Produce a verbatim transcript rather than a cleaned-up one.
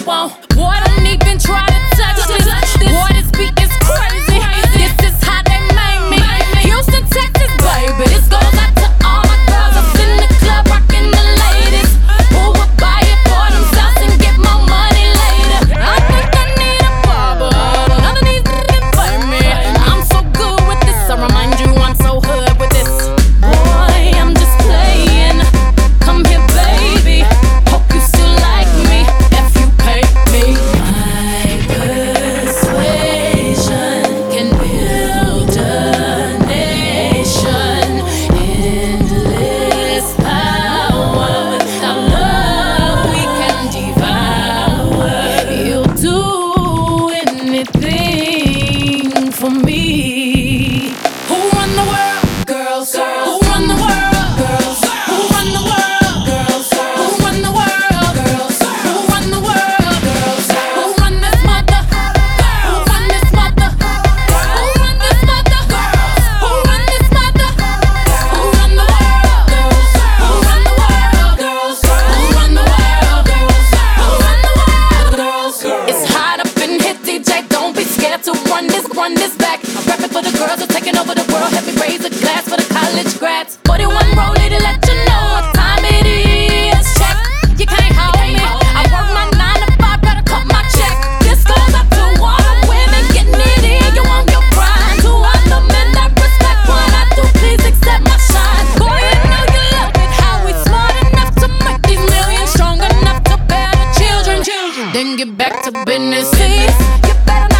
won't. Boy, don't even try to touch this. Boy, this beat is crazy. This is how they made me. Houston, Texas, baby. This goes out to all my girls up in the club, rocking the ladies. Who would buy it for themselves and get more money later? I think I need a barber. None of these niggas fight me. I'm so good with this. I remind you I'm so hood with this. Boy, I'm just playing. Come here, baby. Hope you still like me if you pay me. My persuasion can build a nation. Endless power. Without love, we can devour. You'll do anything for me. Who run the world? Girls. Who run the world? Girls. Who run the world? Girls. Who run the world? Girls. Who run the world? Girls. Who run this mother? Who run this mother? Who run this mother? Who run this mother? Who run the world? Girls. Who run the world? Girls. Who run the world? Girls. Who run the world? Girls. It's hot up in here, D J. Don't be scared to run this, run this back. I'm rapping for the girls who are taking over the world. Help me raise a glass for the college grads. forty-one rollie to let you know what time it is. Check, you can't hold me. I work my nine to five, gotta cut my check. This goes out to all the women getting it in. You want your grind. To all the men that respect what I do, please accept my shine. Boy, you know you love it. How we smart enough to make these millions, strong enough to bear the children. Then get back to business. See, you better not